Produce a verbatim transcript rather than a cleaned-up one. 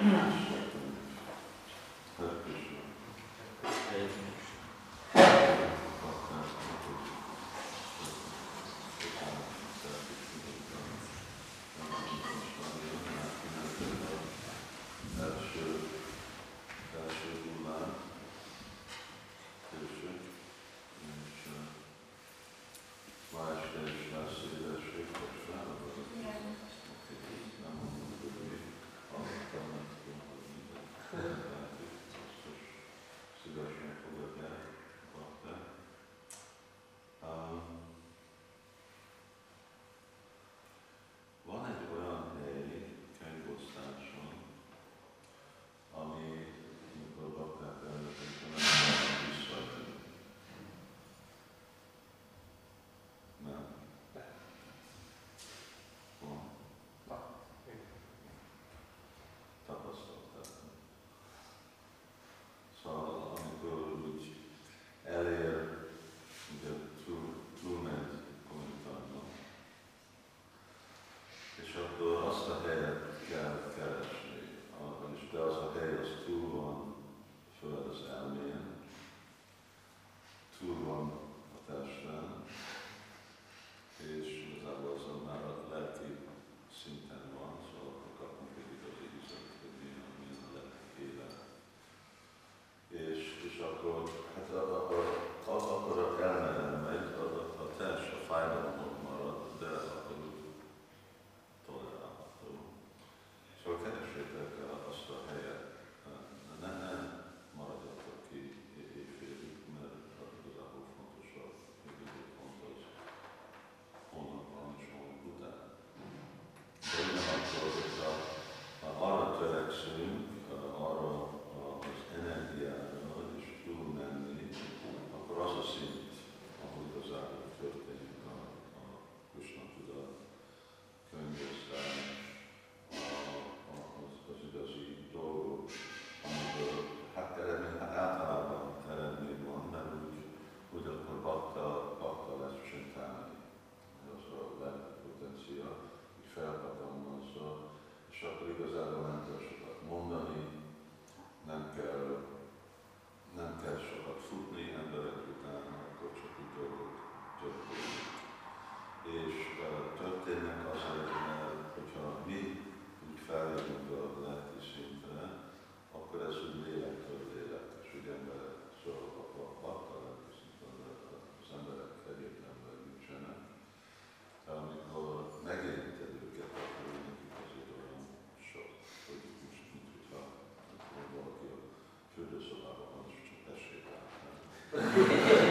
Van egy olyan hely könyvosztáson, ami, amikor bakták elnökünk, nem visszajönni. Nem? Van? Tapasztalták. Szóval amikor úgy elér, ugye túl, túlment kommentárban, és akkor azt a helyet kell keresni, és de az a hely az túl van föl az elmén, túl van a testen, és igazából azon már a lelki szinten van, szóval akkor kapunk egy igazi üzenet, hogy milyen, milyen a lelki élet. És, és akkor, hát akkor, az akarat elmeren megy, a, a test, a fájdalomok marad, de akkor úgy tolerálható. Szóval keresétek azt a helyet, ne, ne maradjatok ki éjfélig, mert igazából fontosabb, még mindig fontos hónap van és hónap után. De ugyanakkor, hogyha arra törekszünk, arra az energiára és túlmenni, akkor az a szint, ahol igazából történik a, a Krishna tudat, könyvosztás, az, az igazi dolgok, amiből hát eredmény, hát általában eredmény van, mert úgy, úgy akkor bakta, bakta lesz csintálni, az a lelki potencia, így felhatalmazza, és akkor igazából nem kell sokat mondani, nem kell, nem kell sokat futni emberek után, akkor csak úgy dolgok történnek. És uh, történnek azért, mert hogyha mi úgy feljövünk a lelki szintre, akkor ez úgy lélektől lélek, és úgy emberek, szóval a lelki szinten az emberek egyértelműen nincsenek. De amikor megérinted őket, akkor nekik azért olyan sok, hogy most mint hogyha valaki a fürdőszobában van, és csak besétál.